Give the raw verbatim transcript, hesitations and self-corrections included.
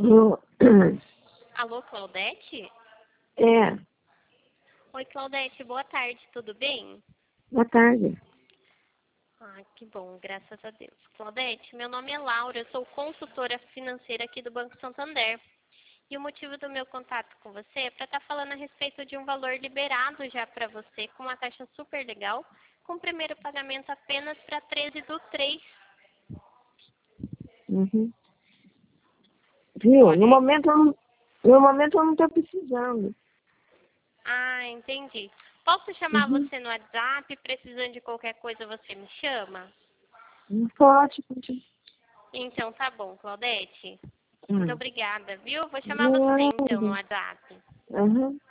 Alô? Alô, Claudete? É, Oi, Claudete, boa tarde, tudo bem? boa tarde. Ah, que bom, graças a Deus. Claudete, meu nome é Laura, eu sou consultora financeira aqui do Banco Santander. E o motivo do meu contato com você é para estar falando a respeito de um valor liberado já para você, com uma taxa super legal, com o primeiro pagamento apenas para treze do três. Uhum. Viu? No Olha, momento, eu não, no momento eu não estou precisando. ah, entendi. Posso chamar Uhum. você no WhatsApp? Precisando de qualquer coisa, você me chama? Não pode, pode. Então tá bom, Claudete. Muito Hum. obrigada, viu? Vou chamar você Não. então no WhatsApp. Uhum.